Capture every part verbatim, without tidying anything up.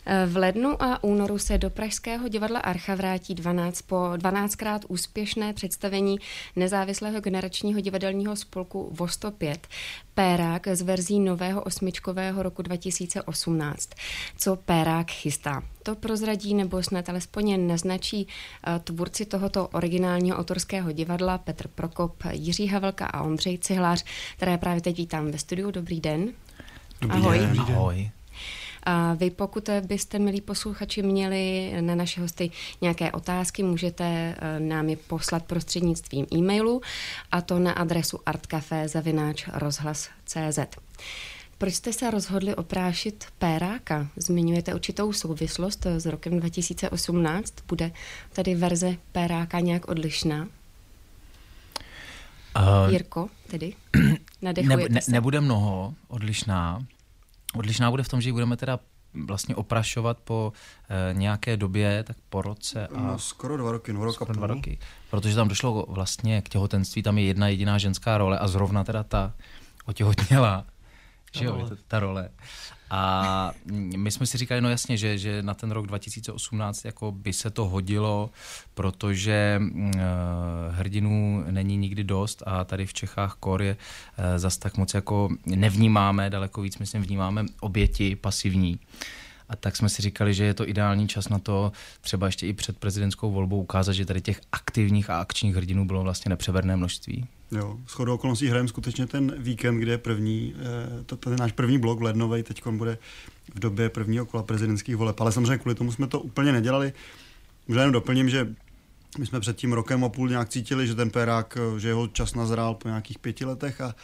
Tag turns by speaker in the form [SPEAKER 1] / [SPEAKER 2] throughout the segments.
[SPEAKER 1] V lednu a únoru se do pražského divadla Archa vrátí dvanáct po dvanáctkrát úspěšné představení nezávislého generačního divadelního spolku V O sto pět. Pérák z verzí nového osmičkového roku dva tisíce osmnáct. Co Pérák chystá? To prozradí nebo snad alespoň naznačí tvůrci tohoto originálního autorského divadla Petr Prokop, Jiří Havelka a Ondřej Cihlář, které právě teď vítám ve studiu. Dobrý den.
[SPEAKER 2] Dobrý
[SPEAKER 1] Ahoj.
[SPEAKER 2] Den. Ahoj.
[SPEAKER 1] A vy, pokud byste, milí posluchači, měli na naše hosty nějaké otázky, můžete nám je poslat prostřednictvím e-mailu, a to na adresu artcafé zavináč rozhlas tečka cé zet. Proč jste se rozhodli oprášit Péráka? Zmiňujete určitou souvislost s rokem dva tisíce osmnáct. Bude tady verze Péráka nějak odlišná? Uh, Jirko, tedy? Nadechujete
[SPEAKER 2] ne, ne,
[SPEAKER 1] se?
[SPEAKER 2] Nebude mnoho odlišná. Odlišná bude v tom, že ji budeme teda vlastně oprašovat po e, nějaké době, tak po roce a...
[SPEAKER 3] No, skoro dva roky, no, rok a půl.
[SPEAKER 2] Dva roky. Protože tam došlo vlastně k těhotenství, tam je jedna jediná ženská role a zrovna teda ta otěhotněla. Že jo, je to ta role. A my jsme si říkali, no jasně, že, že na ten rok dva tisíce osmnáct jako by se to hodilo, protože uh, hrdinů není nikdy dost a tady v Čechách kor je uh, zas tak moc jako nevnímáme, daleko víc myslím vnímáme oběti pasivní. A tak jsme si říkali, že je to ideální čas na to třeba ještě i před prezidentskou volbou ukázat, že tady těch aktivních a akčních hrdinů bylo vlastně nepřeberné množství.
[SPEAKER 3] Jo, shodou okolností hrajeme skutečně ten víkend, kde je první, to, to je náš první blok lednovej, teď bude v době prvního kola prezidentských voleb, ale samozřejmě kvůli tomu jsme to úplně nedělali. Možná jenom doplním, že my jsme před tím rokem a půl nějak cítili, že ten Pérák, že jeho čas nazrál po nějakých pěti letech a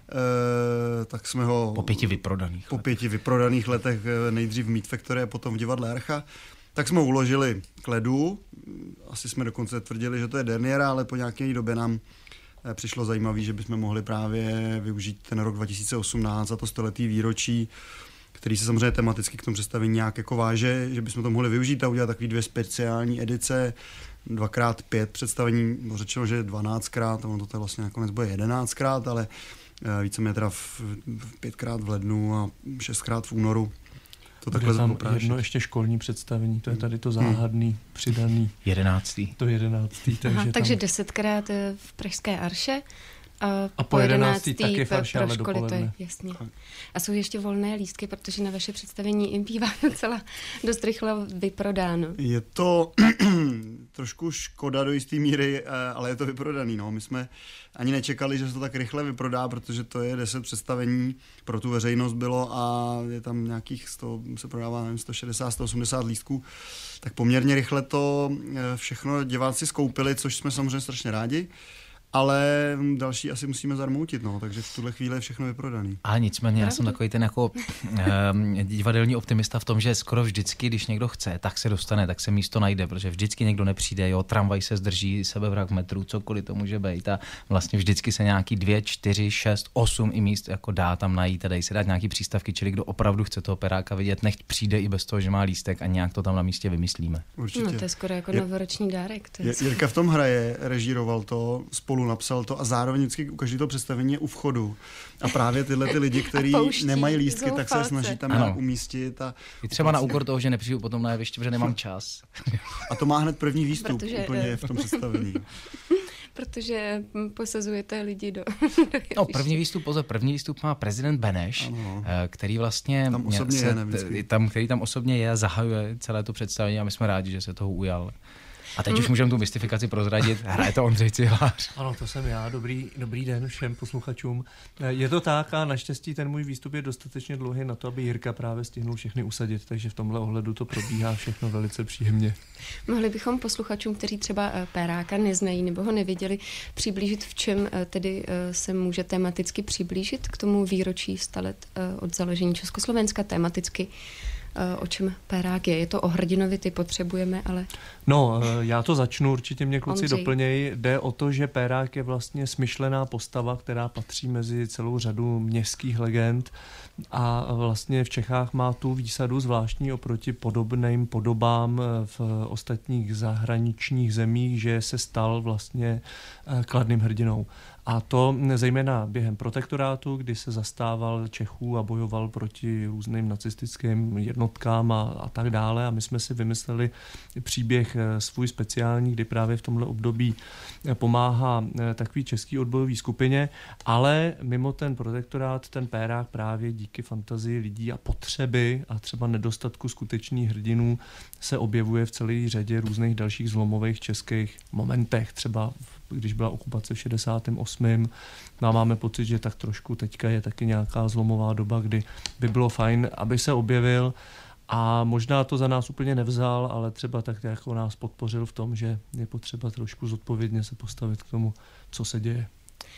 [SPEAKER 3] e, tak jsme ho...
[SPEAKER 2] Po pěti vyprodaných
[SPEAKER 3] Po
[SPEAKER 2] letech.
[SPEAKER 3] pěti vyprodaných letech nejdřív v Meat Factory a potom v divadle Archa. Tak jsme ho uložili k ledu, asi jsme dokonce tvrdili, že to je derniéra, ale po nějaké době nám přišlo zajímavé, že bychom mohli právě využít ten rok dva tisíce osmnáct za to stoletý výročí, který se samozřejmě tematicky k tomu představení nějak jako váže, že bychom to mohli využít a udělat takový dvě speciální edice, dvakrát pět představení, no řečeno, že dvanáctkrát, a ono to tady vlastně nakonec bude jedenáctkrát, ale víceméně teda v, v pětkrát v lednu a šestkrát v únoru. To
[SPEAKER 4] takhle tam jedno ještě školní představení, to je tady to záhadný, hmm. přidaný.
[SPEAKER 2] Jedenáctý.
[SPEAKER 4] To jedenáctý. Takže,
[SPEAKER 1] Aha, takže
[SPEAKER 4] tam...
[SPEAKER 1] desetkrát v Pražské Arše a,
[SPEAKER 4] a po jedenáctý taky v Arše, ale
[SPEAKER 1] školy, to je, jasně. A jsou ještě volné lístky, protože na vaše představení jim bývá docela dost rychle vyprodáno.
[SPEAKER 3] Je to trošku škoda do jisté míry, ale je to vyprodaný. No. My jsme ani nečekali, že se to tak rychle vyprodá, protože to je deset představení, pro tu veřejnost bylo a je tam nějakých sto, se prodává nevím, sto šedesát, sto osmdesát lístků. Tak poměrně rychle to všechno diváci skoupili, což jsme samozřejmě strašně rádi. Ale další asi musíme zarmoutit, no, takže v tuhle chvíli je všechno vyprodaný.
[SPEAKER 2] A nicméně já jsem takový ten jako um, divadelní optimista v tom, že skoro vždycky, když někdo chce, tak se dostane, tak se místo najde, protože vždycky někdo nepřijde, jo, tramvaj se zdrží, sebevrak v metru, cokoliv to může být a vlastně vždycky se nějaký dvě, čtyři, šest, osm i míst jako dá tam najít a dají se dát nějaký přístavky, čili kdo opravdu chce toho Péráka vidět, nechť přijde i bez toho, že má lístek a nějak to tam na místě vymyslíme.
[SPEAKER 3] Určitě.
[SPEAKER 1] No to je skoro jako novoroční dárek. To je
[SPEAKER 3] Jirka v tom hraje, režíroval to, spolu napsal to a zároveň vždycky u každého představení je u vchodu. A právě tyhle ty lidi, kteří nemají lístky, tak se snaží tam nějak umístit. A
[SPEAKER 2] I třeba na úkor toho, že nepřijdu potom na jeviště, protože nemám čas.
[SPEAKER 3] A to má hned první výstup
[SPEAKER 1] Protože,
[SPEAKER 3] úplně v tom představení.
[SPEAKER 1] Protože posazujete lidi do... do
[SPEAKER 2] no, první výstup, pozor, první výstup má prezident Beneš, ano. který vlastně...
[SPEAKER 3] Tam osobně
[SPEAKER 2] se,
[SPEAKER 3] je,
[SPEAKER 2] tam, který tam osobně je a zahajuje celé to představení a my jsme rádi, že se toho ujal. A teď mm. už můžeme tu mystifikaci prozradit. Hraje to Ondřej Cihlář.
[SPEAKER 4] Ano, to jsem já. Dobrý, dobrý den všem posluchačům. Je to tak a naštěstí ten můj výstup je dostatečně dlouhý na to, aby Jirka právě stihnul všechny usadit, takže v tomhle ohledu to probíhá všechno velice příjemně.
[SPEAKER 1] Mohli bychom posluchačům, kteří třeba Péráka neznají nebo ho neviděli, přiblížit, v čem tedy se může tematicky přiblížit k tomu výročí sta let od založení Československa tematicky. O čem Pérák je? Je to o hrdinovi, ty potřebujeme, ale...
[SPEAKER 4] No, já to začnu, určitě mě kluci
[SPEAKER 1] Ondřej.
[SPEAKER 4] doplnějí. Jde o to, že Pérák je vlastně smyšlená postava, která patří mezi celou řadu městských legend a vlastně v Čechách má tu výsadu zvláštní oproti podobným podobám v ostatních zahraničních zemích, že se stal vlastně kladným hrdinou. A to zejména během protektorátu, kdy se zastával Čechů a bojoval proti různým nacistickým jednotkám a, a tak dále. A my jsme si vymysleli příběh svůj speciální, kdy právě v tomhle období pomáhá takový český odbojový skupině, ale mimo ten protektorát ten Pérák právě díky fantazii lidí a potřeby a třeba nedostatku skutečných hrdinů se objevuje v celé řadě různých dalších zlomových českých momentech. Třeba když byla okupace v šedesátém osmém No a máme pocit, že tak trošku teďka je taky nějaká zlomová doba, kdy by bylo fajn, aby se objevil. A možná to za nás úplně nevzal, ale třeba tak jako nás podpořil v tom, že je potřeba trošku zodpovědně se postavit k tomu, co se děje.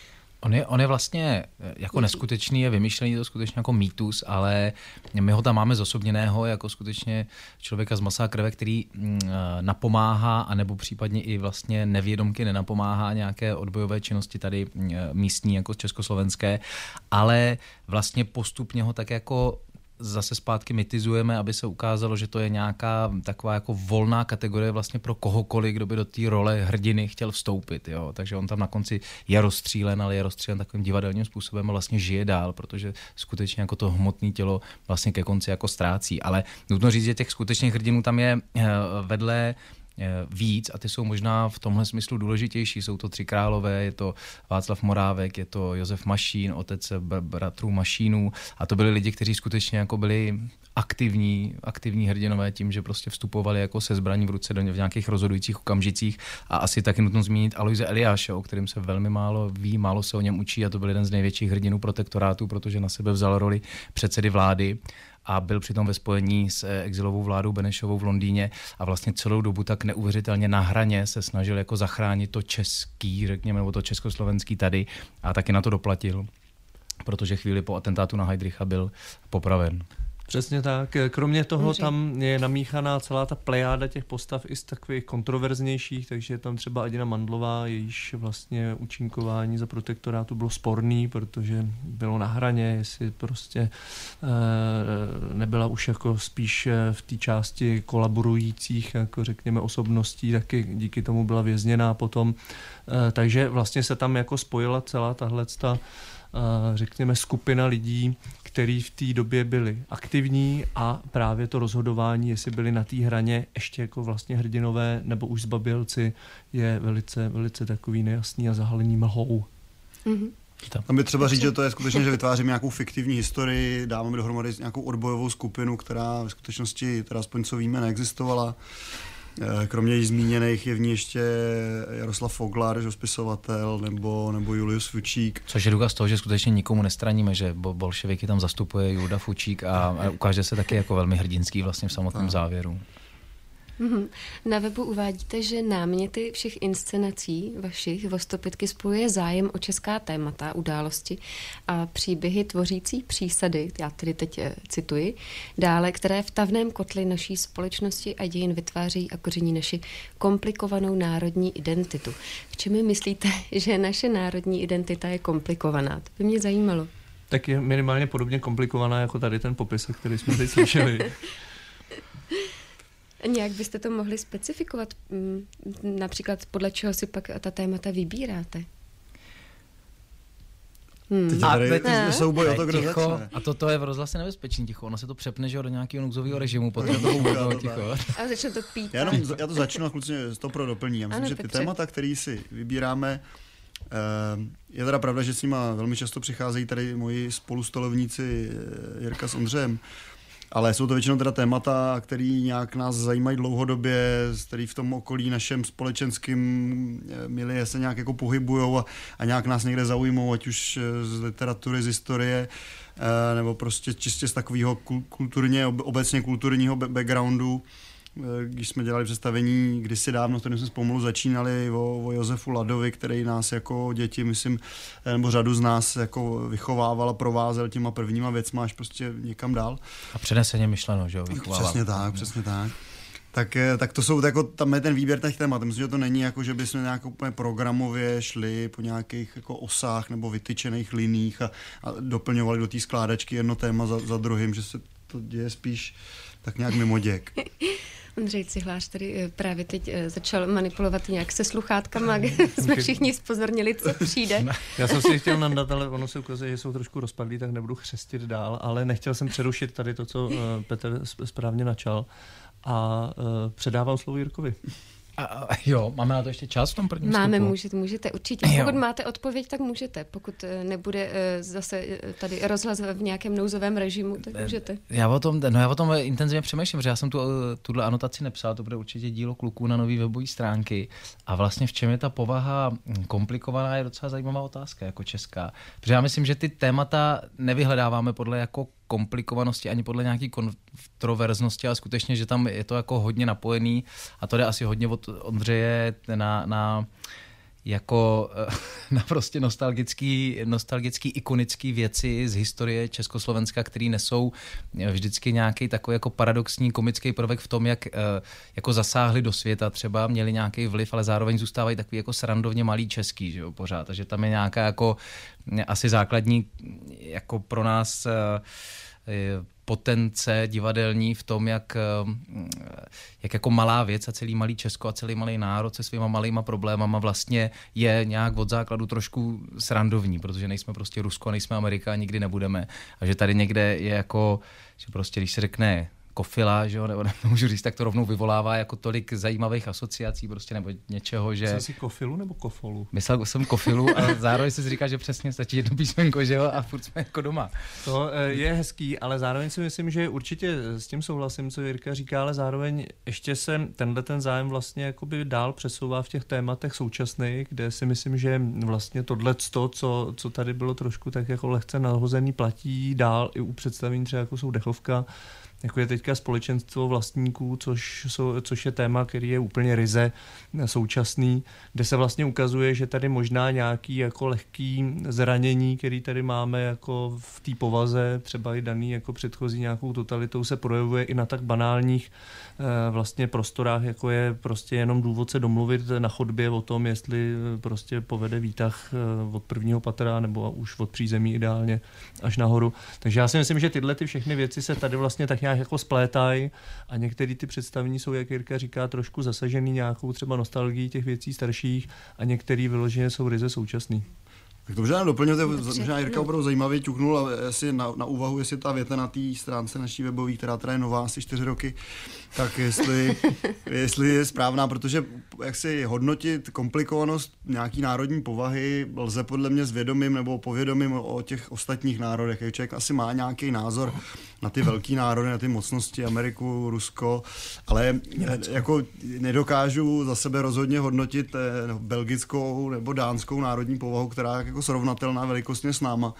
[SPEAKER 2] On je, on je vlastně jako neskutečný, je vymyšlený to skutečně jako mýtus, ale my ho tam máme zosobněného jako skutečně člověka z masa a krve, který mm, napomáhá, anebo případně i vlastně nevědomky nenapomáhá nějaké odbojové činnosti tady mm, místní jako československé, ale vlastně postupně ho tak jako zase zpátky mytizujeme, aby se ukázalo, že to je nějaká taková jako volná kategorie vlastně pro kohokoliv, kdo by do té role hrdiny chtěl vstoupit. Jo? Takže on tam na konci je rozstřílen, ale je rozstřílen takovým divadelním způsobem a vlastně žije dál, protože skutečně jako to hmotné tělo vlastně ke konci jako ztrácí. Ale nutno říct, že těch skutečných hrdinů tam je vedle víc a ty jsou možná v tomhle smyslu důležitější. Jsou to tři králové, je to Václav Morávek, je to Josef Mašín, otec br- bratrů Mašínů a to byli lidi, kteří skutečně jako byli aktivní, aktivní hrdinové tím, že prostě vstupovali jako se zbraní v ruce do v nějakých rozhodujících okamžicích a asi taky nutno zmínit Aloise Eliáše, o kterém se velmi málo ví, málo se o něm učí a to byl jeden z největších hrdinů protektorátu, protože na sebe vzal roli předsedy vlády a byl přitom ve spojení s exilovou vládou Benešovou v Londýně a vlastně celou dobu tak neuvěřitelně na hraně se snažil jako zachránit to český, řekněme, nebo to československý tady a taky na to doplatil, protože chvíli po atentátu na Heydricha byl popraven.
[SPEAKER 4] Přesně tak. Kromě toho tam je namíchaná celá ta plejáda těch postav i z takových kontroverznějších, takže je tam třeba Adina Mandlová, jejíž vlastně účinkování za protektorátu bylo sporný, protože bylo na hraně, jestli prostě e, nebyla už jako spíš v té části kolaborujících, jako řekněme, osobností, taky díky tomu byla vězněná potom. E, takže vlastně se tam jako spojila celá tahleto řekněme skupina lidí, kteří v té době byli aktivní a právě to rozhodování, jestli byli na té hraně ještě jako vlastně hrdinové nebo už zbabělci, je velice, velice takový nejasný a zahalený mlhou.
[SPEAKER 1] Mm-hmm.
[SPEAKER 3] Tam by třeba říct, že to je skutečně, že vytváříme nějakou fiktivní historii, dáváme dohromady nějakou odbojovou skupinu, která v skutečnosti, teda aspoň co víme, neexistovala. Kromě již zmíněných je v ní ještě Jaroslav Foglar, že spisovatel, nebo, nebo Julius Fučík.
[SPEAKER 2] Což je důkaz toho, že skutečně nikomu nestraníme, že bolševiky tam zastupuje Julda Fučík a, a ukáže se taky jako velmi hrdinský vlastně v samotném a. závěru.
[SPEAKER 1] Mm-hmm. Na webu uvádíte, že náměty všech inscenací vašich Vostopětky spojuje zájem o česká témata, události a příběhy tvořící přísady, já tedy teď e, cituji, dále, které v tavném kotli naší společnosti a dějin vytváří a koření naši komplikovanou národní identitu. V čem mi myslíte, že naše národní identita je komplikovaná? To by mě zajímalo.
[SPEAKER 4] Tak je minimálně podobně komplikovaná jako tady ten popis, který jsme teď slyšeli.
[SPEAKER 1] Nějak byste to mohli specifikovat? Například podle čeho si pak ta témata vybíráte?
[SPEAKER 3] Hmm. Teď je tady souboj o to, kdo
[SPEAKER 2] ticho,
[SPEAKER 3] začne.
[SPEAKER 2] A to, to je v rozhlase nebezpečný ticho. Ono se to přepne, že do nějakého nouzového režimu, potom to bude ticho.
[SPEAKER 1] A začne to pít.
[SPEAKER 3] Já, jenom, já to začnu a kluci to pro doplní. Já myslím, ano, že ty Petře. témata, které si vybíráme, je teda pravda, že s nima velmi často přicházejí tady moji spolustolovníci Jirka s Ondřejem. Ale jsou to většinou teda témata, které nějak nás zajímají dlouhodobě, které v tom okolí našem společenském milie se nějak jako pohybujou a, a nějak nás někde zaujmou, ať už z literatury, z historie, nebo prostě čistě z takového kulturně, obecně kulturního backgroundu. Když jsme dělali představení kdysi dávno, kterým jsme spolu začínali o, o Josefu Ladovi, který nás jako děti, myslím, nebo řadu z nás jako vychovával a provázel těma prvníma věcma až prostě někam dál.
[SPEAKER 2] A přeneseně myšleno, že jo, vychovával.
[SPEAKER 3] Přesně tak, přesně tak. Tak, tak to jsou, jako, tam je ten výběr těch témat. Myslím, že to není jako, že bychom nějak úplně programově šli po nějakých jako osách nebo vytyčených liních a, a doplňovali do té skládačky jedno téma za, za druhým, že se to děje spíš tak nějak mimo děk.
[SPEAKER 1] Ondřej Cihlář tady právě teď začal manipulovat nějak se sluchátkama, kde jsme všichni zpozornili, co přijde.
[SPEAKER 4] Já jsem si chtěl nandat, ale ono se ukazuje, že jsou trošku rozpadlí, tak nebudu chřestit dál, ale nechtěl jsem přerušit tady to, co Petr správně načal a předávám slovo Jirkovi.
[SPEAKER 2] A, a jo, máme na to ještě čas v tom prvním
[SPEAKER 1] Máme,
[SPEAKER 2] vstupu?
[SPEAKER 1] můžete, můžete, určitě.
[SPEAKER 2] Jo.
[SPEAKER 1] Pokud máte odpověď, tak můžete. Pokud nebude zase tady rozhlas v nějakém nouzovém režimu, tak můžete.
[SPEAKER 2] Já o tom, no já o tom intenzivně přemýšlím, protože já jsem tu, tuhle anotaci nepsal, to bude určitě dílo kluků na nový webové stránky. A vlastně v čem je ta povaha komplikovaná, je docela zajímavá otázka, jako česká. Protože já myslím, že ty témata nevyhledáváme podle jako komplikovanosti ani podle nějaký kontroverznosti, ale skutečně, že tam je to jako hodně napojený a to jde asi hodně od Ondřeje na, na jako na prostě nostalgický, nostalgický, ikonický věci z historie Československa, který nesou vždycky nějaký takový jako paradoxní komický prvek v tom, jak jako zasáhli do světa třeba, měli nějaký vliv, ale zároveň zůstávají takový jako srandovně malý český, že jo, pořád. Takže tam je nějaká jako asi základní jako pro nás potence divadelní v tom, jak, jak jako malá věc a celý malý Česko a celý malý národ se svýma malýma problémama vlastně je nějak od základu trošku srandovní, protože nejsme prostě Rusko a nejsme Amerika a nikdy nebudeme. A že tady někde je jako, že prostě když se řekne kofila, že jo, nebo nemůžu říct, tak to rovnou vyvolává jako tolik zajímavých asociací prostě nebo něčeho, že...
[SPEAKER 4] Myslel jsi kofilu nebo kofolu?
[SPEAKER 2] Myslel jsem kofilu, ale zároveň si říká, že přesně stačí jedno písmenko, že jo, a furt jsme jako doma.
[SPEAKER 4] To je hezký, ale zároveň si myslím, že určitě s tím souhlasím, co Jirka říká, ale zároveň ještě se tenhle ten zájem vlastně jakoby dál přesouvá v těch tématech současných, kde si myslím, že vlastně tohleto, co, co tady bylo trošku tak jako lehce nahozený, platí dál i u představení třeba jako jsou Dechovka, jako je teďka společenstvo vlastníků, což, jsou, což je téma, který je úplně ryze současný, kde se vlastně ukazuje, že tady možná nějaký jako lehký zranění, který tady máme jako v té povaze, třeba i daný jako předchozí nějakou totalitou, se projevuje i na tak banálních eh, vlastně prostorách, jako je prostě jenom důvod se domluvit na chodbě o tom, jestli prostě povede výtah eh, od prvního patra nebo už od přízemí ideálně až nahoru. Takže já si myslím, že tyhle ty všechny věci se tady vlastně tak nějak jako splétají a některé ty představení jsou, jak Jirka říká, trošku zasažený nějakou třeba nostalgií těch věcí starších a některé vyloženě jsou ryze současný.
[SPEAKER 3] Tak to možná doplňujete, možná Jirka opravdu zajímavě ťuknul a jestli na, na úvahu, jestli ta věta na té stránce naší webové, která teda je nová asi čtyři roky, tak jestli, jestli je správná, protože jak si hodnotit komplikovanost nějaký národní povahy lze podle mě s vědomím nebo povědomím o těch ostatních národech. Člověk asi má nějaký názor na ty velký národy, na ty mocnosti, Ameriku, Rusko, ale Německo. Jako nedokážu za sebe rozhodně hodnotit belgickou nebo dánskou národní povahu, která je jako srovnatelná velikostně s náma.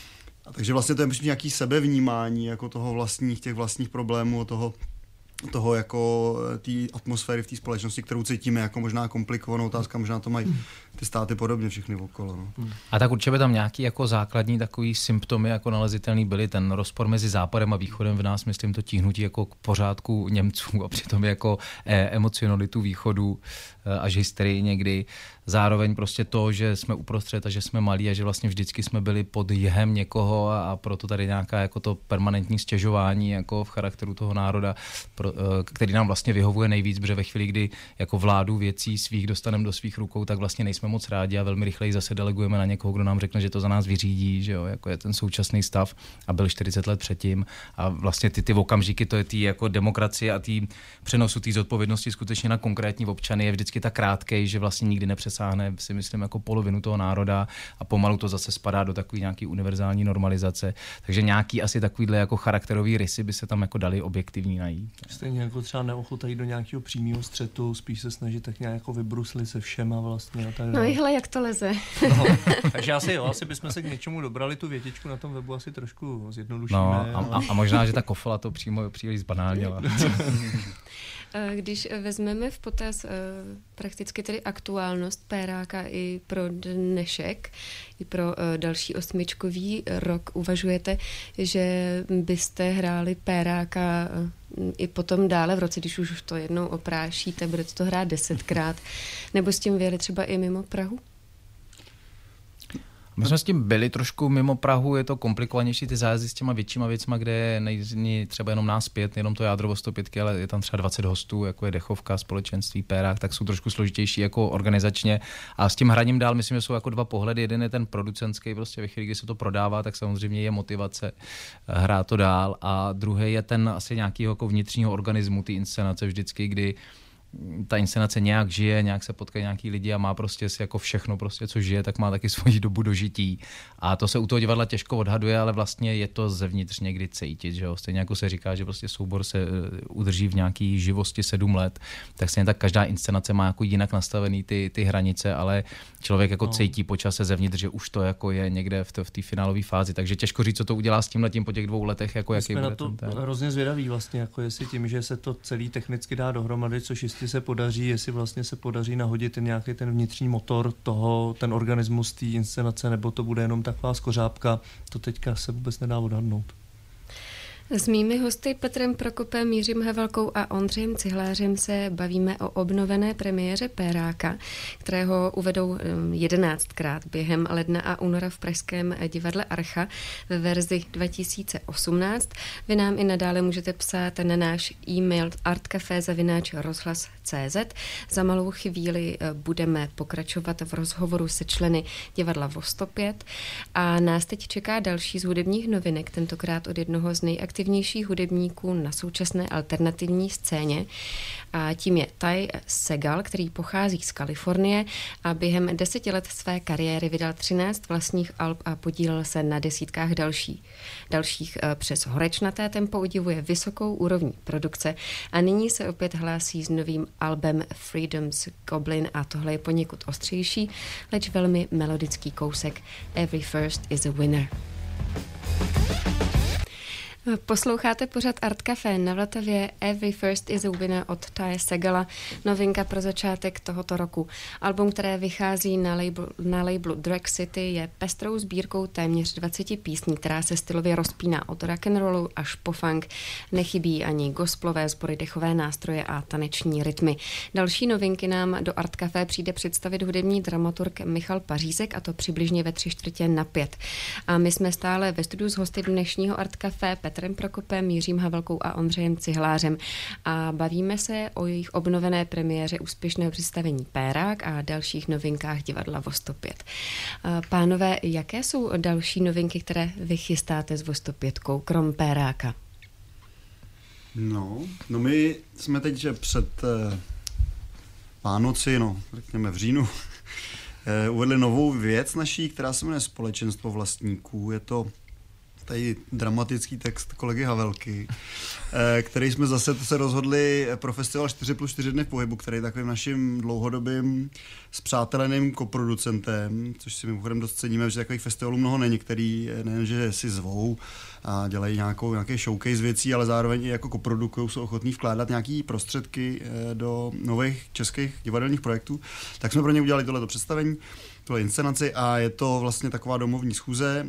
[SPEAKER 3] A takže vlastně to je nějaký sebevnímání jako toho vlastních, těch vlastních problémů, toho toho jako té atmosféry v té společnosti, kterou cítíme jako možná komplikovanou otázka, možná to mají ty státy podobně všechny okolo. No.
[SPEAKER 2] A tak určitě by tam nějaký jako základní takový symptomy jako nalezitelný byly, ten rozpor mezi západem a východem v nás, myslím, to tíhnutí jako k pořádku Němců a přitom jako eh, emocionalitu východu eh, až hysterii někdy. Zároveň prostě to, že jsme uprostřed a že jsme malí a že vlastně vždycky jsme byli pod jihem někoho a, a proto tady nějaká jako to permanentní stěžování jako v charakteru toho národa, pro, který nám vlastně vyhovuje nejvíc, protože ve chvíli, kdy jako vládu věcí svých dostaneme do svých rukou, tak vlastně nejsme moc rádi a velmi rychleji zase delegujeme na někoho, kdo nám řekne, že to za nás vyřídí, že jo, jako je ten současný stav a byl čtyřicet let předtím a vlastně ty, ty okamžiky, to je ty jako demokracie a ty přenosu té zodpovědnosti skutečně na konkrétní občany je vždycky tak krátkej, že vlastně nikdy nepřesáhne, si myslím, jako polovinu toho národa a pomalu to zase spadá do takové nějaký univerzální normalizace. Takže nějaký asi takovýhle jako charakterový rysy by se tam jako dali objektivní najít.
[SPEAKER 4] Stejně jako třeba neochota jít do nějakého přímého střetu, spíš se snažit tak nějak jako vybruslit se všema vlastně a tak
[SPEAKER 1] dále. No i hele, jak to leze.
[SPEAKER 4] No, takže asi jo, asi bychom se k něčemu dobrali, tu větičku na tom webu asi trošku zjednodušíme.
[SPEAKER 2] No, a, a, a možná, že ta kofela to přímo příliš zbanálněla.
[SPEAKER 1] Když vezmeme v potaz prakticky tedy aktuálnost Péráka i pro dnešek, i pro další osmičkový rok, uvažujete, že byste hráli Péráka i potom dále v roce, když už to jednou oprášíte, budete to hrát desetkrát, nebo s tím vyjeli třeba i mimo Prahu?
[SPEAKER 2] My jsme s tím byli trošku mimo Prahu, je to komplikovanější ty zájezdy s těma většíma věcma, kde není třeba jenom nás pět, jenom to jádro sto pět, ale je tam třeba dvacet hostů, jako je dechovka, společenství, pérák, tak jsou trošku složitější jako organizačně. A s tím hraním dál, myslím, že jsou jako dva pohledy. Jeden je ten producentský, prostě ve chvíli, kdy se to prodává, tak samozřejmě je motivace hrát to dál. A druhý je ten asi nějakého jako vnitřního organismu, ty inscenace vždycky, kdy ta inscenace nějak žije, nějak se potkají nějaký lidi a má prostě si jako všechno, prostě, co žije, tak má taky svoji dobu dožití. A to se u toho divadla těžko odhaduje, ale vlastně je to zevnitř někdy cítit, že jo. Stejně jako se říká, že prostě soubor se udrží v nějaký živosti sedm let, tak stejně tak každá inscenace má jako jinak nastavený ty, ty hranice, ale člověk jako no. cítí po čase zevnitř, že už to jako je někde v, v té finálové fázi. Takže těžko říct, co to udělá s tímhletím po těch dvou letech, jako jaký
[SPEAKER 4] jsme
[SPEAKER 2] bude
[SPEAKER 4] na to
[SPEAKER 2] ten, ten...
[SPEAKER 4] hrozně zvědaví vlastně, jako jestli tím, že se to celý technicky dá dohromady, což jistě se podaří, jestli vlastně se podaří nahodit ten nějaký ten vnitřní motor toho, ten organismus té inscenace, nebo to bude jenom taková skořápka, to teďka se vůbec nedá odhadnout.
[SPEAKER 1] S mými hosty Petrem Prokopem, Jiřím Havelkou a Ondřejem Cihlářem se bavíme o obnovené premiéře Péráka, kterého uvedou jedenáctkrát během ledna a února v pražském divadle Archa ve verzi dva tisíce osmnáct. Vy nám i nadále můžete psát na náš e-mail artcafé zavináč rozhlas tečka cé zet. Za malou chvíli budeme pokračovat v rozhovoru se členy divadla V O sto pět a nás teď čeká další z hudebních novinek, tentokrát od jednoho z nejaktivnějších hudebníků na současné alternativní scéně. A tím je Ty Segall, který pochází z Kalifornie a během deseti let své kariéry vydal třináct vlastních alb a podílel se na desítkách další. dalších. Přes horečnaté tempo udivuje vysokou úrovní produkce a nyní se opět hlásí s novým albem Freedom's Goblin a tohle je poněkud ostřejší, leč velmi melodický kousek Every First is a Winner. Posloucháte pořad Art Café na Vltavě. Every First is a Winner od Tye Segalla, novinka pro začátek tohoto roku. Album, které vychází na labelu, na labelu Drag City, je pestrou sbírkou téměř dvaceti písní, která se stylově rozpíná od rock'n'rollu až po funk. Nechybí ani gospelové sbory, dechové nástroje a taneční rytmy. Další novinky nám do Art Café přijde představit hudební dramaturg Michal Pařízek, a to přibližně ve tři čtvrtě na pět. A my jsme stále ve studiu s hosty dnešního Art Café Petrem Prokopem, Jiřím Havelkou a Ondřejem Cihlářem a bavíme se o jejich obnovené premiéře úspěšného představení Pérák a dalších novinkách divadla V O sto pět. Pánové, jaké jsou další novinky, které vy chystáte s V O sto pět, krom Péráka?
[SPEAKER 3] No, no my jsme teď že před eh, Vánoci, no, řekněme v říjnu, eh, uvedli novou věc naší, která se jmenuje Společenstvo vlastníků. Je to tady dramatický text kolegy Havelky, který jsme zase se rozhodli pro festival čtyři plus čtyři dny v pohybu, který je takovým naším dlouhodobým spřáteleným koproducentem, což si mimochodem dost ceníme, že takových festivalů mnoho není, který nejenže si zvou a dělají nějakou, nějaký showcase věcí, ale zároveň i jako koprodukují, jsou ochotní vkládat nějaký prostředky do nových českých divadelních projektů. Tak jsme pro ně udělali tohleto představení, tohle inscenaci a je to vlastně taková domovní schůze.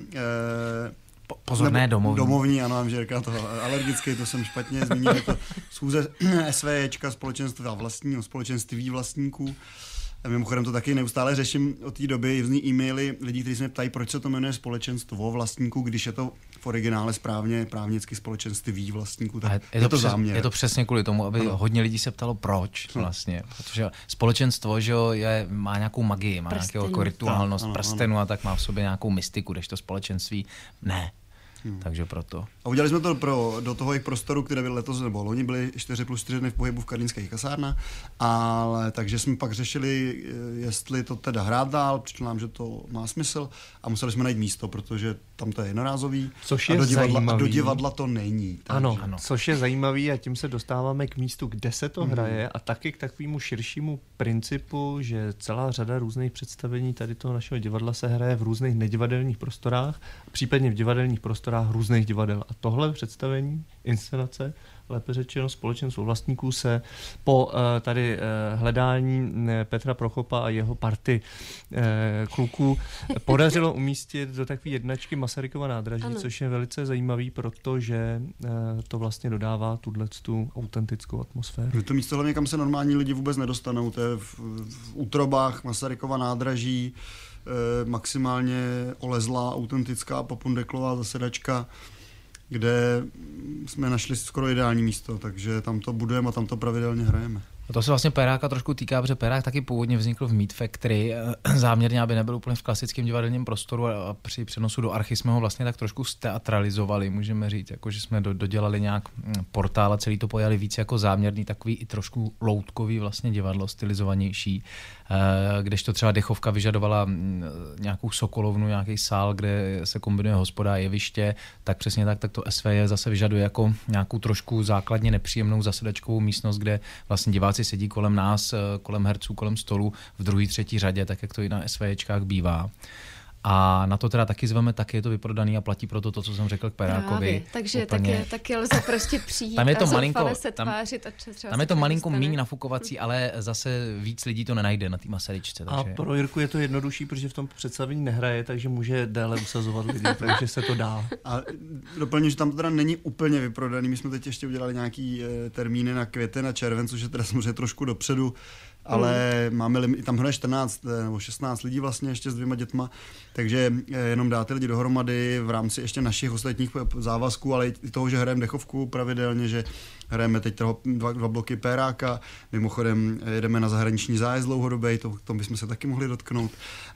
[SPEAKER 2] Pozorné domovní.
[SPEAKER 3] Domovní, ano, mám, že říká to alergicky, to jsem špatně zmínil, je to schůze SVJčka, společenství vlastního, společenství vlastníků. Mimochodem to taky neustále řeším od té doby, různý e-maily lidí, kteří se mě ptají, proč se to jmenuje společenstvo vlastníků, když je to v originále správně právnicky společenství vlastníků, tak je,
[SPEAKER 2] je,
[SPEAKER 3] to,
[SPEAKER 2] to přes,
[SPEAKER 3] záměr.
[SPEAKER 2] Je to přesně kvůli tomu, aby ano. hodně lidí se ptalo, proč vlastně, protože společenstvo, že jo, je, má nějakou magii, má
[SPEAKER 1] prstenu.
[SPEAKER 2] nějakou jako rituálnost
[SPEAKER 3] ano,
[SPEAKER 2] prstenu
[SPEAKER 3] ano.
[SPEAKER 2] a tak má v sobě nějakou mystiku, když to společenství ne. Hmm. Takže proto.
[SPEAKER 3] A udělali jsme to pro, do toho jejich prostoru, které byly letos, nebo loni byly čtyři plus čtyři dny v pohybu v Karlínských kasárnách, ale takže jsme pak řešili, jestli to teda hrát dál, přišlo nám, že to má smysl a museli jsme najít místo, protože tam to je jednorázový.
[SPEAKER 4] Což je
[SPEAKER 3] a do divadla,
[SPEAKER 4] zajímavý.
[SPEAKER 3] A do divadla to není. Takže.
[SPEAKER 4] Ano, ano, což je zajímavý a tím se dostáváme k místu, kde se to mm. hraje a taky k takovému širšímu principu, že celá řada různých představení tady toho našeho divadla se hraje v různých nedivadelních prostorách, případně v divadelních prostorách různých divadel. A tohle představení, inscenace, lépe řečeno společenstvo vlastníků, se po uh, tady uh, hledání Petra Prokopa a jeho party uh, kluků podařilo umístit do takové jednačky Masarykova nádraží, ano. což je velice zajímavý, protože uh, to vlastně dodává tuto autentickou atmosféru.
[SPEAKER 3] Je to místo hlavně, kam se normální lidi vůbec nedostanou, to je v, v útrobách Masarykova nádraží, maximálně olezlá, autentická popundeklová zasedačka, kde jsme našli skoro ideální místo, takže tam to budujeme a tam to pravidelně hrajeme.
[SPEAKER 2] A to se vlastně Péráka trošku týká, protože Pérák taky původně vznikl v Meat Factory, záměrně, aby nebyl úplně v klasickém divadelním prostoru a při přenosu do Archy jsme ho vlastně tak trošku steatralizovali, můžeme říct, jako že jsme do, dodělali nějak portál a celý to pojali víc jako záměrný, takový i trošku loutkový vlastně divadlo, stylizovanější, kdežto třeba Dechovka vyžadovala nějakou sokolovnu, nějaký sál, kde se kombinuje hospoda a jeviště, tak přesně tak, tak to S V J zase vyžaduje jako nějakou trošku základně nepříjemnou zasedačkovou místnost, kde vlastně diváci sedí kolem nás, kolem herců, kolem stolu v druhé, třetí řadě, tak jak to i na SVčkách bývá. A na to teda taky zveme, taky je to vyprodaný a platí proto to, co jsem řekl k Pérákovi.
[SPEAKER 1] Právě, takže taky, taky lze prostě přijít
[SPEAKER 2] tam je to
[SPEAKER 1] a
[SPEAKER 2] malinko,
[SPEAKER 1] se
[SPEAKER 2] tam,
[SPEAKER 1] tvářit a třeba
[SPEAKER 2] tam je to malinko míň nafukovací, ale zase víc lidí to nenajde na té Masaryčce. Takže...
[SPEAKER 4] A pro Jirku je to jednodušší, protože v tom představení nehraje, takže může déle usazovat lidi, takže se to dá. A
[SPEAKER 3] doplním, že tam to teda není úplně vyprodaný. My jsme teď ještě udělali nějaký e, termíny na květen a červen, což je teda samozřejmě trošku dopředu. Ale hmm. máme limit, tam hraje čtrnáct nebo šestnáct lidí vlastně ještě s dvěma dětma, takže jenom dáte lidi dohromady v rámci ještě našich ostatních závazků, ale i toho, že hrajeme Dechovku pravidelně, že hrajeme teď dva, dva bloky Péráka, mimochodem jedeme na zahraniční zájezd dlouhodobý, to, tom bychom se taky mohli dotknout.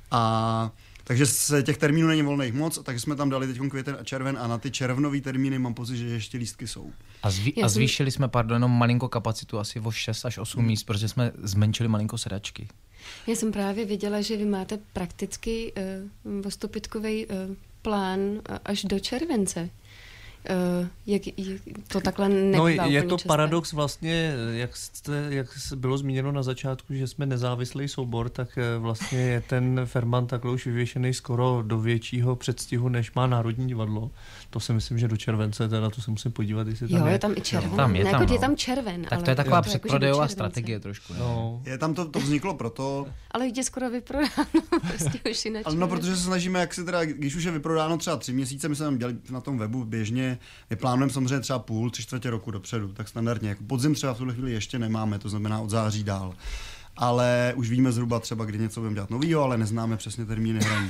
[SPEAKER 3] A takže z těch termínů není volných moc, takže jsme tam dali teď květen a červen a na ty červnový termíny mám pocit, že ještě lístky jsou.
[SPEAKER 2] A, zví, a zvýšili jsme, pardon, jenom malinko kapacitu, asi o šest až osm míst, protože jsme zmenšili malinko sedačky.
[SPEAKER 1] Já jsem právě věděla, že vy máte prakticky uh, vostopitkový uh, plán až do července. Uh, jak, jak to takhle nebývá.
[SPEAKER 4] No, je to
[SPEAKER 1] časté.
[SPEAKER 4] Paradox vlastně, jak, jste, jak bylo zmíněno na začátku, že jsme nezávislý soubor, tak vlastně je ten Ferman takhle už vyvěšený skoro do většího předstihu, než má Národní divadlo. To si myslím, že do července, teda to se musím podívat, jestli tam
[SPEAKER 1] jo,
[SPEAKER 4] je.
[SPEAKER 1] je tam i červen.
[SPEAKER 2] Tam je,
[SPEAKER 1] ne,
[SPEAKER 2] tam,
[SPEAKER 1] jako
[SPEAKER 2] no.
[SPEAKER 1] je tam červen.
[SPEAKER 2] Tak
[SPEAKER 1] ale
[SPEAKER 2] to je taková
[SPEAKER 1] jako,
[SPEAKER 2] předprodejová
[SPEAKER 1] jako,
[SPEAKER 2] strategie trošku.
[SPEAKER 4] No.
[SPEAKER 3] Je tam to, to vzniklo proto...
[SPEAKER 1] Ale jde skoro vyprodáno, prostě už jinak.
[SPEAKER 3] Ale no, protože se snažíme, jak si teda, když už je vyprodáno třeba tři měsíce, my jsme tam dělali na tom webu běžně, my plánujeme samozřejmě třeba půl, tři čtvrtě roku dopředu, tak standardně. Jako podzim třeba v tuhle chvíli ještě nemáme, to znamená od září dál. Ale už víme zhruba třeba, kdy něco budeme dělat novýho, ale neznáme přesně termíny hraní.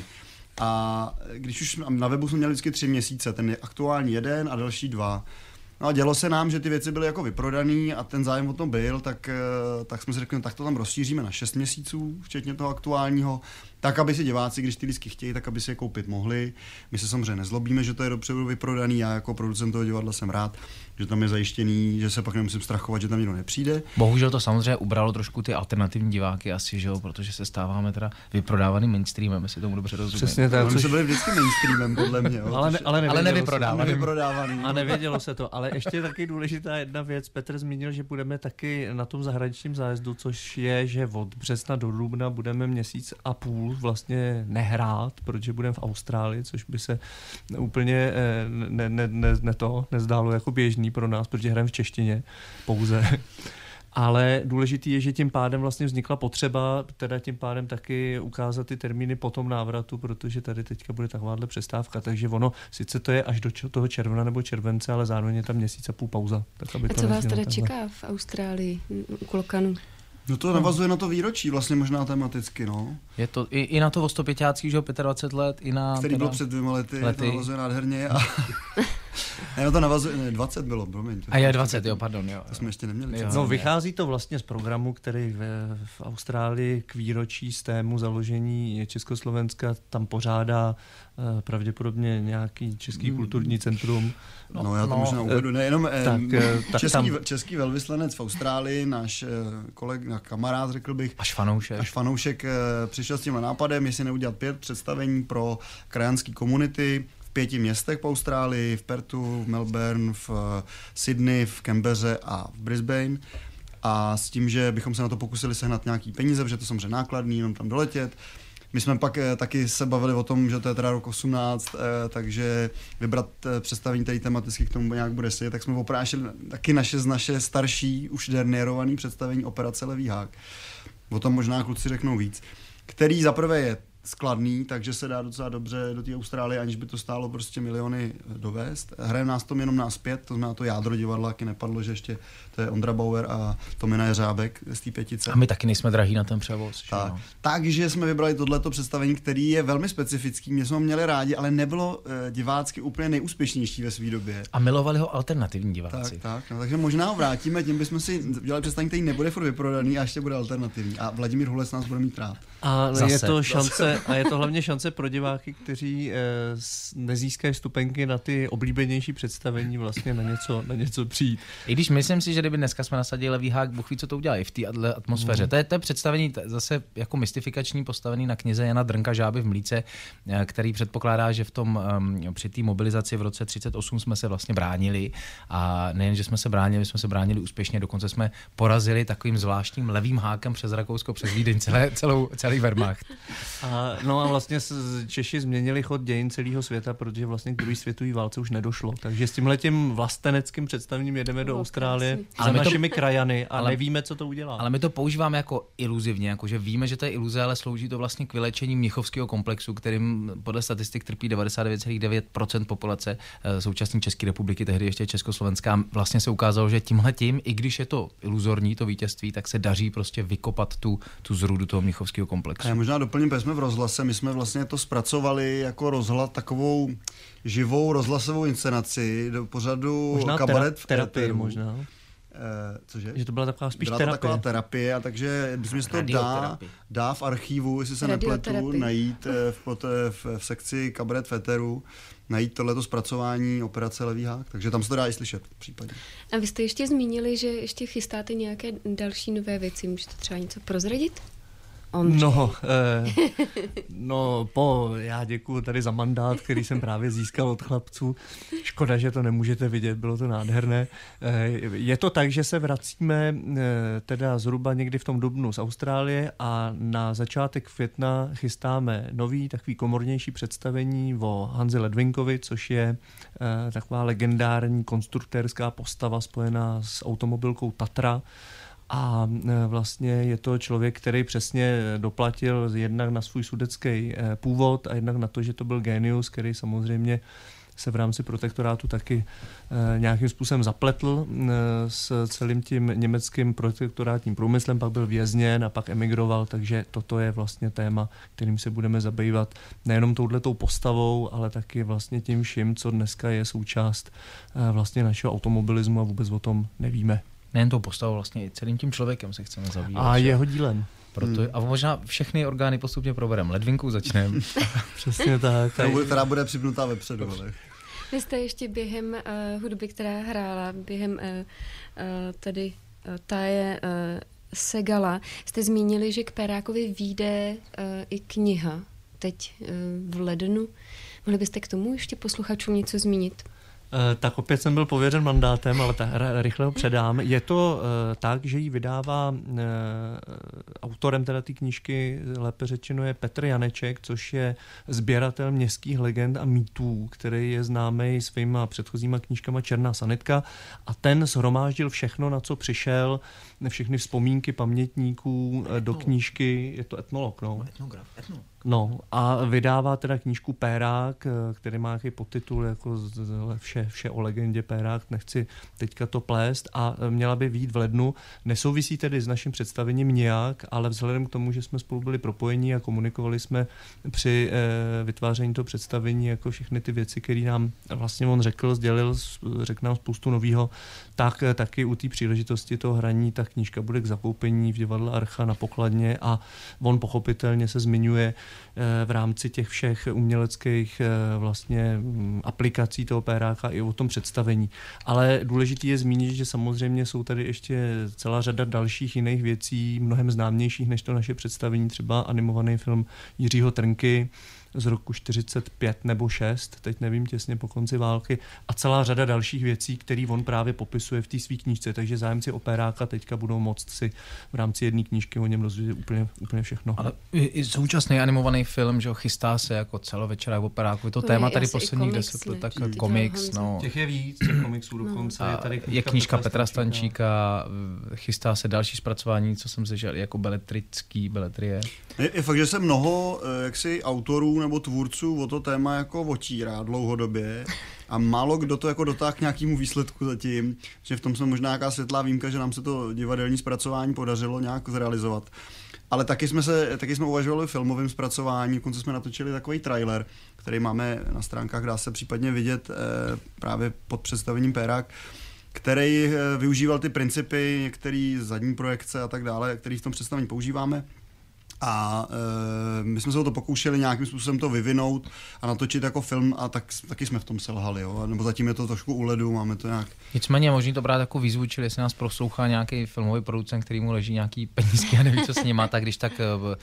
[SPEAKER 3] A když už na webu jsme měli vždycky tři měsíce, ten je aktuální jeden a další dva. No a dělo se nám, že ty věci byly jako vyprodaný a ten zájem o tom byl, tak, tak jsme si řekli, no, tak to tam rozšíříme na šest měsíců, včetně toho aktuálního, tak, aby si diváci, když ty lístky chtějí, tak aby si je koupit mohli. My se samozřejmě nezlobíme, že to je dopředu vyprodaný, já jako producent toho divadla jsem rád, že tam je zajištěný, že se pak nemusím strachovat, že tam někdo nepřijde.
[SPEAKER 2] Bohužel to samozřejmě ubralo trošku ty alternativní diváky asi, že jo, protože se stáváme teda vyprodávaným mainstreamem, jestli tomu dobře rozumím.
[SPEAKER 4] Přesně tak.
[SPEAKER 3] Oni což... se byli vždycky mainstreamem, podle mě. Jo,
[SPEAKER 4] ale, ne, ale,
[SPEAKER 2] ale nevyprodávaný.
[SPEAKER 3] nevyprodávaný.
[SPEAKER 4] A nevědělo se to, ale ještě je taky důležitá jedna věc. Petr zmínil, že budeme taky na tom zahraničním zájezdu, což je, že od března do dubna budeme měsíc a půl vlastně nehrát, protože budeme v Austrálii, což by se úplně ne, ne, ne, ne to nezdálo jako běžný pro nás, protože hrajeme v češtině pouze. Ale důležitý je, že tím pádem vlastně vznikla potřeba, teda tím pádem taky ukázat ty termíny po tom návratu, protože tady teďka bude takováhle přestávka, takže ono, sice to je až do toho června nebo července, ale zároveň je tam měsíc a půl pauza. Tak aby
[SPEAKER 1] a
[SPEAKER 4] to
[SPEAKER 1] co vás teda
[SPEAKER 4] takhle.
[SPEAKER 1] čeká v Austrálii u Klokanu?
[SPEAKER 3] No to navazuje na to výročí vlastně možná tematicky, no.
[SPEAKER 2] Je to i, i na to ostopěťácký, že jo, dvacet pět let, i na...
[SPEAKER 3] Který
[SPEAKER 2] teda,
[SPEAKER 3] bylo před dvěma lety,
[SPEAKER 2] lety.
[SPEAKER 3] to navazuje nádherně a... ne, no to navazuje, ne, dvacet bylo, promiň.
[SPEAKER 2] A je dvacet, jo, pardon, jo.
[SPEAKER 3] To jsme ještě neměli.
[SPEAKER 2] Jo,
[SPEAKER 4] No
[SPEAKER 2] ne.
[SPEAKER 4] vychází to vlastně z programu, který v, v Austrálii k výročí z tému založení Československa tam pořádá uh, pravděpodobně nějaký český
[SPEAKER 2] Hmm.
[SPEAKER 4] kulturní centrum.
[SPEAKER 3] No, no já to
[SPEAKER 2] no,
[SPEAKER 3] možná uvedu. Nejenom
[SPEAKER 4] tak,
[SPEAKER 3] eh,
[SPEAKER 4] tak
[SPEAKER 3] český,
[SPEAKER 4] tam...
[SPEAKER 3] český velvyslanec v Austrálii, náš eh, kolega, kamarád, řekl bych,
[SPEAKER 2] Až fanoušek.
[SPEAKER 3] až fanoušek eh, přišel s tímhle nápadem, jestli neudělat pět představení pro krajanský komunity v pěti městech po Austrálii, v Perthu, v Melbourne, v uh, Sydney, v Canberře a v Brisbane. A s tím, že bychom se na to pokusili sehnat nějaký peníze, protože to samozřejmě nákladný, jenom tam doletět. My jsme pak eh, taky se bavili o tom, že to je teda rok osmnáct, eh, takže vybrat eh, představení tady tematicky k tomu nějak bude sedět, tak jsme oprášili taky naše z naše starší, už derniérovaný představení Operace Levý hák. O tom možná kluci řeknou víc. Který zaprvé je skladný, takže se dá docela dobře do té Austrálie, aniž by to stálo prostě miliony dovést. Hraje nás tom jenom nás pět, to znamená to jádro divadla, taky nepadlo, že ještě to je Ondra Bauer a Tomina Jeřábek z té pětice.
[SPEAKER 2] A my taky nejsme drahý na ten převoz.
[SPEAKER 3] Tak. Takže jsme vybrali tohleto představení, který je velmi specifický, mě jsme ho měli rádi, ale nebylo e, divácky úplně nejúspěšnější ve své době.
[SPEAKER 2] A milovali ho alternativní diváci.
[SPEAKER 3] Tak, tak, no, takže možná ho vrátíme, tím bychom si udělali představení, který nebude furt vyprodaný a ještě bude alternativní. A Vladimír Hulec nás bude mít rád.
[SPEAKER 4] A
[SPEAKER 2] Zase,
[SPEAKER 4] je to šance,
[SPEAKER 2] zase.
[SPEAKER 4] a je to hlavně šance pro diváky, kteří e, nezískají vstupenky na ty oblíbenější představení, vlastně na něco, na něco přijít.
[SPEAKER 2] I když myslím si, že kdyby dneska jsme nasadili levý hák, Bůh ví, co to udělají v té atmosféře. Mm. To, je, to je představení t- zase jako mystifikační, postavený na knize Jana Drnka Žáby v Mlíce, který předpokládá, že v tom um, při té mobilizaci v roce třicet osm jsme se vlastně bránili a nejen, že jsme se bránili, jsme se bránili úspěšně, dokonce jsme porazili takovým zvláštním levým hákem přes Rakousko, přes Vídeň, celé, celou, celý Wehrmacht.
[SPEAKER 4] A, no a vlastně Češi změnili chod dějin celého světa, protože vlastně k druhé světové válce už nedošlo. Takže s tímhletím vlasteneckým představením jedeme do Austrálie za našimi to, krajany a ale, nevíme, co to udělá.
[SPEAKER 2] Ale my to používáme jako iluzivně, jakože víme, že to je iluze, ale slouží to vlastně k vylečení mnichovského komplexu, kterým podle statistik trpí devadesát devět celá devět procent populace současné České republiky, tehdy ještě Československá. Vlastně se ukázalo, že tímhletím, i když je to iluzorní, to vítězství, tak se daří prostě vykopat tu, tu zrůdu toho mnichovského komplexu.
[SPEAKER 3] A já možná doplním, protože jsme v rozhlase, my jsme vlastně to zpracovali jako rozhlas, takovou živou rozhlasovou inscenaci do pořadu
[SPEAKER 4] možná
[SPEAKER 3] Kabaret v
[SPEAKER 4] terapii
[SPEAKER 3] éteru.
[SPEAKER 4] Možná.
[SPEAKER 3] Eh, cože?
[SPEAKER 4] Že to byla taková spíš
[SPEAKER 3] byla
[SPEAKER 4] terapie.
[SPEAKER 3] Byla to taková terapie, a takže myslím, že to dá, dá v archivu, jestli se nepletu, najít v, pod, v, v sekci Kabaret v éteru, najít tohleto zpracování operace Levý hák, takže tam se to dá i slyšet v případě.
[SPEAKER 1] A vy jste ještě zmínili, že ještě chystáte nějaké další nové věci, můžete třeba něco prozradit? Ondřej.
[SPEAKER 4] No, eh, no po, já děkuju tady za mandát, který jsem právě získal od chlapců. Škoda, že to nemůžete vidět, bylo to nádherné. Eh, je to tak, že se vracíme eh, teda zhruba někdy v tom dubnu z Austrálie a na začátek května chystáme nový, takový komornější představení o Hanzi Ledvinkovi, což je eh, taková legendární konstruktérská postava spojená s automobilkou Tatra. A vlastně je to člověk, který přesně doplatil jednak na svůj sudecký původ a jednak na to, že to byl génius, který samozřejmě se v rámci protektorátu taky nějakým způsobem zapletl s celým tím německým protektorátním průmyslem, pak byl vězněn a pak emigroval, takže toto je vlastně téma, kterým se budeme zabývat nejenom touhletou postavou, ale taky vlastně tím vším, co dneska je součást vlastně našeho automobilismu a vůbec o tom nevíme.
[SPEAKER 2] Nejen tou postavou, vlastně i celým tím člověkem se chceme zabývat.
[SPEAKER 4] A jeho dílem.
[SPEAKER 2] Proto, a možná všechny orgány postupně probereme. Ledvinkou začneme.
[SPEAKER 4] Přesně tak.
[SPEAKER 3] Která bude, která bude připnutá vepředu.
[SPEAKER 1] Vy jste ještě během uh, hudby, která hrála, během uh, uh, tady uh, Táje uh, Segala, jste zmínili, že k Pérákovi vyjde uh, i kniha teď uh, v lednu. Mohli byste k tomu ještě posluchačům něco zmínit?
[SPEAKER 4] Tak opět jsem byl pověřen mandátem, ale ta, rychle ho předám. Je to uh, tak, že ji vydává uh, autorem teda té knížky, lépe řečeno je Petr Janeček, což je sběratel městských legend a mýtů, který je známý svýma předchozíma knížkama Černá sanitka a ten shromáždil všechno, na co přišel, všechny vzpomínky pamětníků uh, do knížky, je to etnolog, no.
[SPEAKER 2] Etnograf, etnolog.
[SPEAKER 4] No a vydává teda knížku Pérák, který má nějaký podtitul jako vše, vše o legendě Pérák, nechci teďka to plést a měla by vyjít v lednu. Nesouvisí tedy s naším představením nijak, ale vzhledem k tomu, že jsme spolu byli propojení a komunikovali jsme při eh, vytváření toho představení jako všechny ty věci, které nám vlastně on řekl, sdělil, řekl nám spoustu novýho, tak taky u té příležitosti toho hraní ta knížka bude k zakoupení v divadle Archa na pokladně a on pochopitelně se zmiňuje v rámci těch všech uměleckých vlastně aplikací toho Péráka i o tom představení. Ale důležité je zmínit, že samozřejmě jsou tady ještě celá řada dalších jiných věcí, mnohem známějších než to naše představení, třeba animovaný film Jiřího Trnky, z roku čtyřicet pět nebo šest, teď nevím, těsně po konci války, a celá řada dalších věcí, které on právě popisuje v té své knížce, takže zájemci o Péráka teďka budou moct si v rámci jedné knížky o něm dozvědět úplně, úplně všechno.
[SPEAKER 2] Ale i, i současný animovaný film, že ho chystá se jako celovečerák o Péráku, to, to téma tady posledních deset let, tak komiks, no.
[SPEAKER 4] Těch je víc, těch komiksů dokonce.
[SPEAKER 2] No.
[SPEAKER 4] Je, tady knížka
[SPEAKER 2] je knížka Petra, Petra
[SPEAKER 4] Stančíka,
[SPEAKER 2] Stančíka, chystá se další zpracování, co jsem slyšel, jako beletrický, beletrie.
[SPEAKER 3] Je, je fakt, že se mnoho jaksi autorů nebo tvůrců o to téma jako otírá dlouhodobě a málo kdo to jako dotáhl k nějakému výsledku zatím, že v tom jsme možná nějaká světlá výjimka, že nám se to divadelní zpracování podařilo nějak zrealizovat. Ale taky jsme, se, taky jsme uvažovali o filmovém zpracování, dokonce jsme natočili takový trailer, který máme na stránkách, dá se případně vidět eh, právě pod představením Pérák, který eh, využíval ty principy, některé zadní projekce a tak dále, který v tom představení používáme. A e, my jsme se o to pokoušeli nějakým způsobem to vyvinout a natočit jako film a tak, taky jsme v tom selhali, jo? Nebo zatím je to trošku u ledu, máme to nějak...
[SPEAKER 2] Nicméně je možný to brát jako výzvu, čili jestli nás proslouchá nějaký filmový producent, který mu leží nějaký penízky a neví, co s nima, tak když tak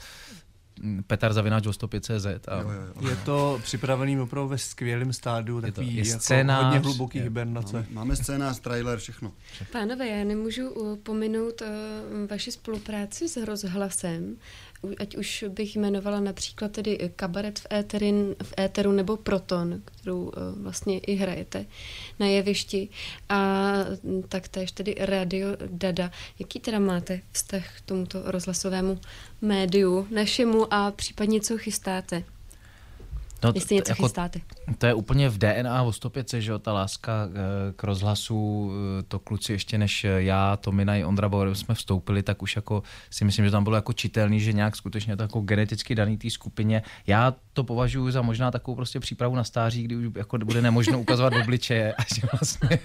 [SPEAKER 2] Petar zavináč o sto pět tečka cé zet. A...
[SPEAKER 3] Jo, jo, jo.
[SPEAKER 4] Je to připravený opravdu ve skvělém stádiu, takový
[SPEAKER 2] je
[SPEAKER 4] jako
[SPEAKER 2] scénář,
[SPEAKER 4] hodně hluboký hibernace.
[SPEAKER 3] Máme, máme scénář, trailer, všechno.
[SPEAKER 1] Pánové, já nemůžu pominout uh, vaši spolupráci s rozhlasem, ať už bych jmenovala například tedy Kabaret v, éterin, v éteru nebo Proton, kterou uh, vlastně i hrajete na jevišti, a taktéž tedy Radio Dada. Jaký teda máte vztah k tomuto rozhlasovému médiu našemu a případně co chystáte?
[SPEAKER 2] No,
[SPEAKER 1] Jestli něco
[SPEAKER 2] jako,
[SPEAKER 1] chystáte.
[SPEAKER 2] To je úplně v D N A o sto pět, že jo, ta láska k rozhlasu, to kluci ještě než já, Tomina i Ondra Bauer jsme vstoupili, tak už jako si myslím, že tam bylo jako čitelný, že nějak skutečně to jako geneticky daný té skupině. Já to považuji za možná takovou prostě přípravu na stáří, kdy už jako bude nemožno ukazovat obličeje a že vlastně...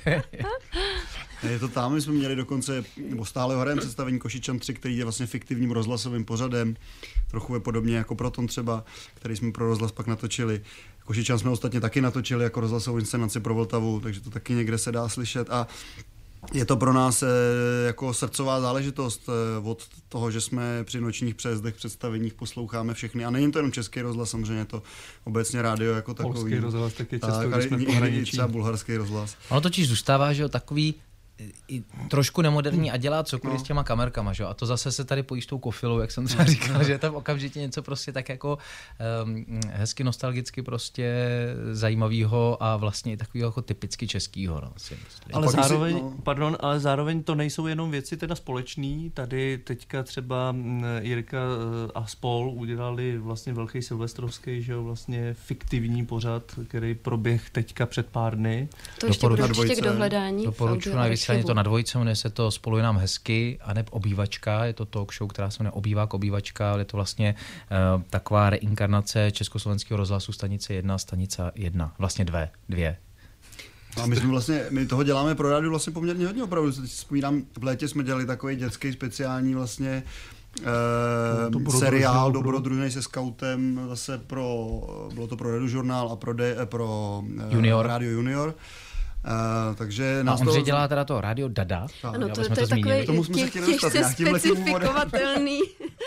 [SPEAKER 3] Je to tam, my jsme měli dokonce, nebo stále hrajeme představení Košičan tři, který je vlastně fiktivním rozhlasovým pořadem, trochu je podobně jako Proton třeba, který jsme pro rozhlas pak natočili. Košičan jsme ostatně taky natočili jako rozhlasovou inscenaci pro Vltavu, takže to taky někde se dá slyšet a je to pro nás e, jako srdcová záležitost e, od toho, že jsme při nočních přejezdech, představeních posloucháme všechny. A není to jenom český rozhlas, samozřejmě je to obecně rádio jako takový.
[SPEAKER 4] Polský rozhlas taky často,
[SPEAKER 3] tak,
[SPEAKER 4] když jsme v pohraničí.
[SPEAKER 3] Třeba bulharský rozhlas.
[SPEAKER 2] Ono totiž zůstává, že jo, takový i trošku nemoderní a dělá cokoliv no. s těma kamerkama, že? A to zase se tady pojí s tou kofilou, jak jsem třeba říkal, no. že je tam okamžitě něco prostě tak jako um, hezky nostalgicky prostě zajímavýho a vlastně i takového jako typicky českýho. No,
[SPEAKER 4] ale, zároveň, si, no. pardon, ale zároveň to nejsou jenom věci teda společný. Tady teďka třeba Jirka a spol udělali vlastně velký silvestrovský, že jo, vlastně fiktivní pořad, který proběh teďka před pár dny.
[SPEAKER 1] To ještě bude určitě k dohledání.
[SPEAKER 2] Doporučuji je to na dvojce, jmenuje se to Spolu je nám hezky, a neb Obývačka, je to talk show, která se jmenuje Obývák, Obývačka, ale je to vlastně uh, taková reinkarnace Československého rozhlasu stanice jedna, stanice jedna, vlastně dvě, dvě.
[SPEAKER 3] A my jsme vlastně, my toho děláme pro rádiu vlastně poměrně hodně opravdu, si vzpomínám, v létě jsme dělali takový dětský speciální vlastně Uh, no, seriál Dobrodružnej se skautem, zase pro, bylo to pro Radiožurnál a pro, de, pro uh,
[SPEAKER 2] Junior.
[SPEAKER 3] Radio Junior. Uh, takže
[SPEAKER 2] a
[SPEAKER 3] nás
[SPEAKER 2] Ondřej
[SPEAKER 3] to...
[SPEAKER 2] dělá teda to Radio Dada.
[SPEAKER 1] Ano, to, to,
[SPEAKER 2] to,
[SPEAKER 1] to je takový
[SPEAKER 3] tomu jsme
[SPEAKER 1] tě,
[SPEAKER 3] se chtěli dostat
[SPEAKER 1] těžce specifikovatelný.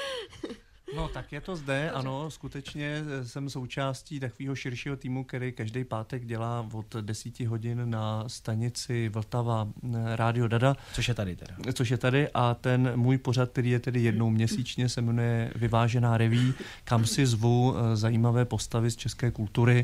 [SPEAKER 4] No tak je to zde, ano, skutečně jsem součástí takového širšího týmu, který každý pátek dělá od deseti hodin na stanici Vltava Radio Dada.
[SPEAKER 2] Což je tady teda.
[SPEAKER 4] Což je tady a ten můj pořad, který je tedy jednou měsíčně, se jmenuje Vyvážená reví, kam si zvu zajímavé postavy z české kultury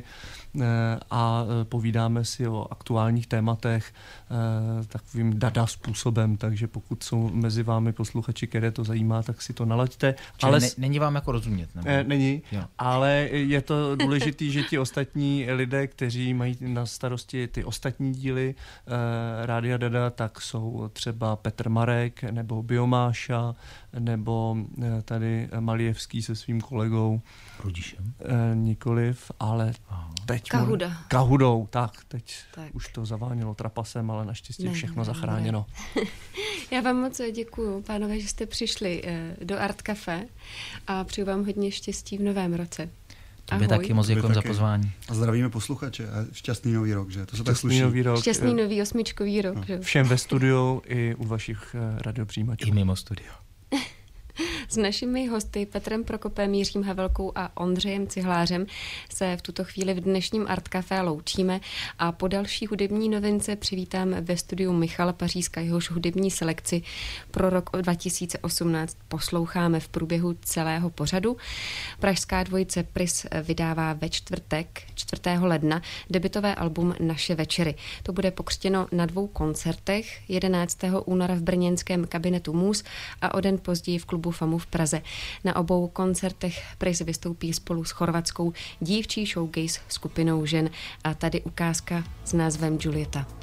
[SPEAKER 4] a povídáme si o aktuálních tématech takovým Dada způsobem, takže pokud jsou mezi vámi posluchači, které to zajímá, tak si to nalaďte.
[SPEAKER 2] Ale ne, není vám jako rozumět? Nebo?
[SPEAKER 4] Není, jo. Ale je to důležitý, že ti ostatní lidé, kteří mají na starosti ty ostatní díly eh, Rádia Dada, tak jsou třeba Petr Marek, nebo Biomáša, nebo eh, tady Malijevský se svým kolegou.
[SPEAKER 2] Rudišem?
[SPEAKER 4] Eh, nikoliv, ale Aha. teď...
[SPEAKER 1] Kahuda.
[SPEAKER 4] Mo- Kahudou, tak, teď
[SPEAKER 1] tak.
[SPEAKER 4] Už to zavánělo trapasem, ale naštěstí
[SPEAKER 1] ne,
[SPEAKER 4] všechno
[SPEAKER 1] ne,
[SPEAKER 4] zachráněno.
[SPEAKER 1] Ne. Já vám moc děkuju, pánové, že jste přišli eh, do Art Café a přeju vám hodně štěstí v novém roce.
[SPEAKER 2] Tobě taky moc děkujeme za pozvání.
[SPEAKER 3] A zdravíme posluchače a šťastný nový rok, že? To se tak sluší.
[SPEAKER 4] Nový rok.
[SPEAKER 1] Šťastný nový osmičkový rok. No.
[SPEAKER 4] Všem ve studiu i u vašich radiopřijímačů.
[SPEAKER 2] I mimo studio.
[SPEAKER 1] S našimi hosty Petrem Prokopem, Jiřím Havelkou a Ondřejem Cihlářem se v tuto chvíli v dnešním Art Café loučíme a po další hudební novince přivítáme ve studiu Michala Pařízka, jehož hudební selekci pro rok dva tisíce osmnáct posloucháme v průběhu celého pořadu. Pražská dvojice Pris vydává ve čtvrtek, čtvrtého ledna, debutové album Naše večery. To bude pokřtěno na dvou koncertech, jedenáctého února v brněnském kabinetu Mus a o den později v klubu FAMU v Praze. Na obou koncertech Pris vystoupí spolu s chorvatskou dívčí showcase skupinou žen a tady ukázka s názvem Julieta.